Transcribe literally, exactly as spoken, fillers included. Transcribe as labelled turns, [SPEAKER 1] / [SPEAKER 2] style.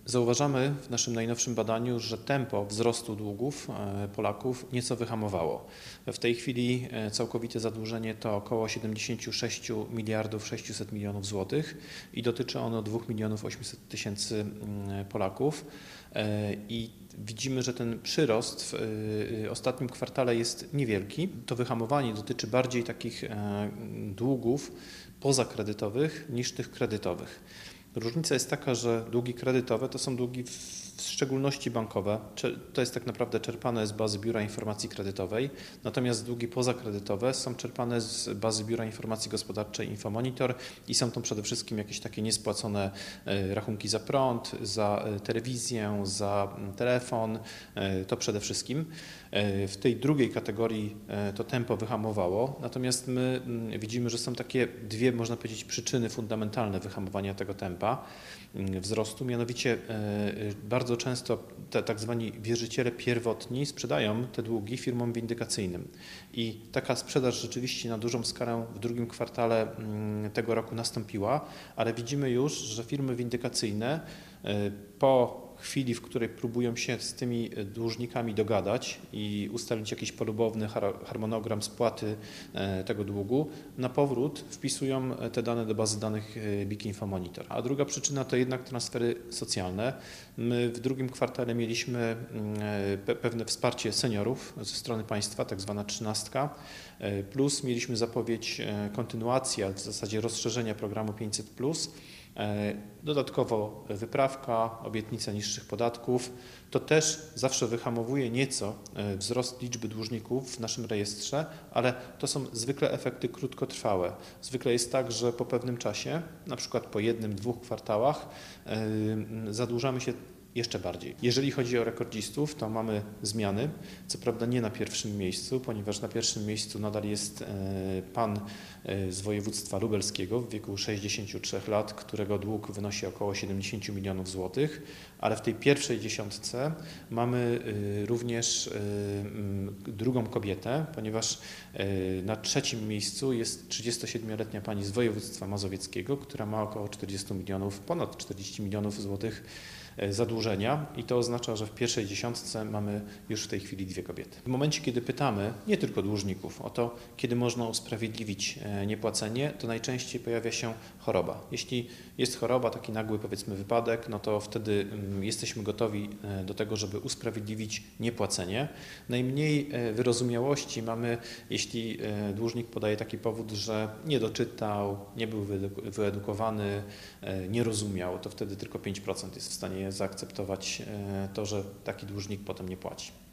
[SPEAKER 1] Zauważamy w naszym najnowszym badaniu, że tempo wzrostu długów Polaków nieco wyhamowało. W tej chwili całkowite zadłużenie to około siedemdziesiąt sześć miliardów sześćset milionów złotych i dotyczy ono dwa miliony osiemset tysięcy Polaków. I widzimy, że ten przyrost w ostatnim kwartale jest niewielki. To wyhamowanie dotyczy bardziej takich długów pozakredytowych niż tych kredytowych. Różnica jest taka, że długi kredytowe to są długi w szczególności bankowe, to jest tak naprawdę czerpane z bazy Biura Informacji Kredytowej, natomiast długi pozakredytowe są czerpane z bazy Biura Informacji Gospodarczej Infomonitor i są to przede wszystkim jakieś takie niespłacone rachunki za prąd, za telewizję, za telefon, to przede wszystkim. W tej drugiej kategorii to tempo wyhamowało, natomiast my widzimy, że są takie dwie, można powiedzieć, przyczyny fundamentalne wyhamowania tego tempa wzrostu, mianowicie bardzo często te tak zwani wierzyciele pierwotni sprzedają te długi firmom windykacyjnym i taka sprzedaż rzeczywiście na dużą skalę w drugim kwartale tego roku nastąpiła, ale widzimy już, że firmy windykacyjne po chwili, w której próbują się z tymi dłużnikami dogadać i ustalić jakiś polubowny harmonogram spłaty tego długu, na powrót wpisują te dane do bazy danych B I K Infomonitor. A druga przyczyna to jednak transfery socjalne. My w drugim kwartale mieliśmy pewne wsparcie seniorów ze strony państwa, tak zwana trzynastka, plus mieliśmy zapowiedź kontynuacji, a w zasadzie rozszerzenia programu pięćset plus. Dodatkowo wyprawka, obietnica niższych podatków. To też zawsze wyhamowuje nieco wzrost liczby dłużników w naszym rejestrze, ale to są zwykle efekty krótkotrwałe. Zwykle jest tak, że po pewnym czasie, na przykład po jednym, dwóch kwartałach, zadłużamy się jeszcze bardziej. Jeżeli chodzi o rekordzistów, to mamy zmiany, co prawda nie na pierwszym miejscu, ponieważ na pierwszym miejscu nadal jest pan z województwa lubelskiego w wieku sześćdziesięciu trzech lat, którego dług wynosi około siedemdziesiąt milionów złotych, ale w tej pierwszej dziesiątce mamy również drugą kobietę, ponieważ na trzecim miejscu jest trzydziestosiedmioletnia pani z województwa mazowieckiego, która ma około czterdzieści milionów, ponad czterdzieści milionów złotych zadłużenia i to oznacza, że w pierwszej dziesiątce mamy już w tej chwili dwie kobiety. W momencie, kiedy pytamy nie tylko dłużników o to, kiedy można usprawiedliwić niepłacenie, to najczęściej pojawia się choroba. Jeśli jest choroba, taki nagły powiedzmy wypadek, no to wtedy jesteśmy gotowi do tego, żeby usprawiedliwić niepłacenie. Najmniej wyrozumiałości mamy, jeśli dłużnik podaje taki powód, że nie doczytał, nie był wyedukowany, nie rozumiał, to wtedy tylko pięć procent jest w stanie zaakceptować to, że taki dłużnik potem nie płaci.